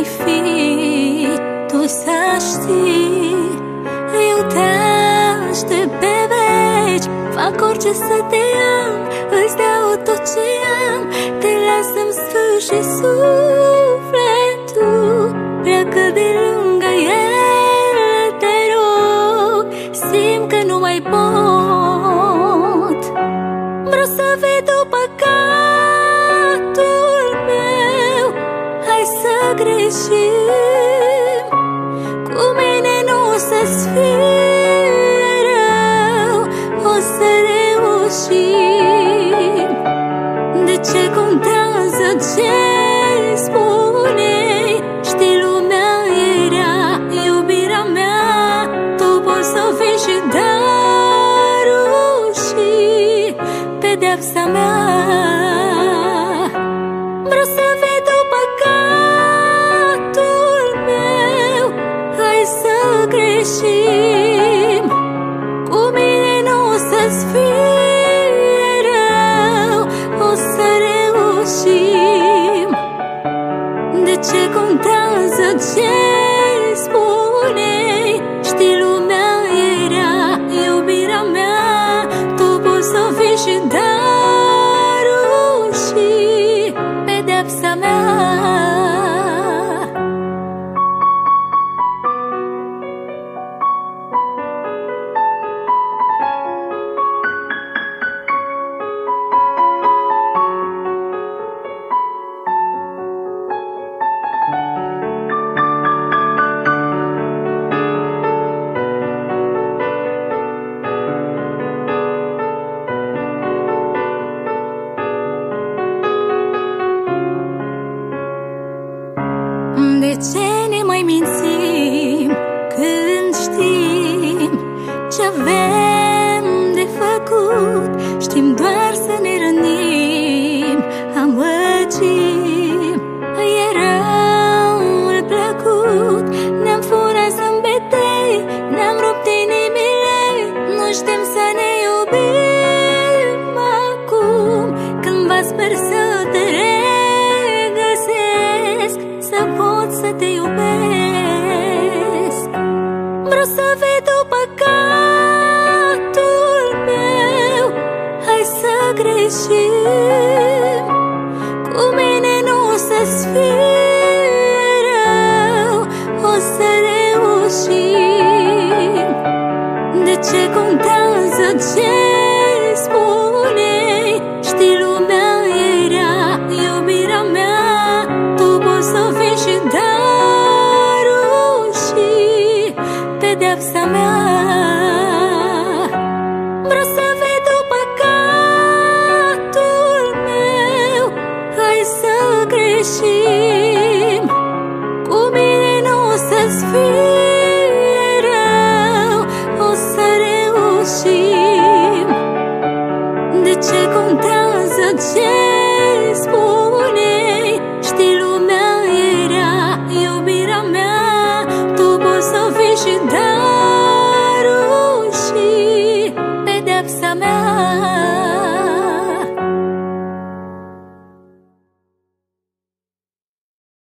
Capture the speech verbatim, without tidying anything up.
fi, tu să știi. Eu te aștept pe veci, fac orice să te am, îți dau tot ce am, te las să-mi sfârși sufletul. Pleacă de lângă el, te rog, simt că nu mai pot. Vreau să vedu păcatul meu, hai să greșim. Cu mine nu o să-ți fie rău, o să reușim. De ce contează ce spune? Știi, lumea era iubirea mea, tu poți să fii și darul și pedeapsa mea. Vreau să vedu păcatul meu, hai să greșim. Cu mine nu o să-ți fie rău, o să reușim. De ce contează ce spune? Știi, lumea era iubirea mea, tu poți să fii și darul și pedeapsa mea. De ce ne mai mințim când știm ce avem de făcut? Știm doar să ne rănim, amăgim, e răul plăcut. Ne-am furat zâmbetei, ne-am rupt inimile, nu știm să ne iubim acum. Cândva sper să te regăsesc, să pot să te iubesc. Vreau să vedu păcatul meu, hai să greșim. Cu mine nu o să-ți fie rău, o să reușim. De ce contează ce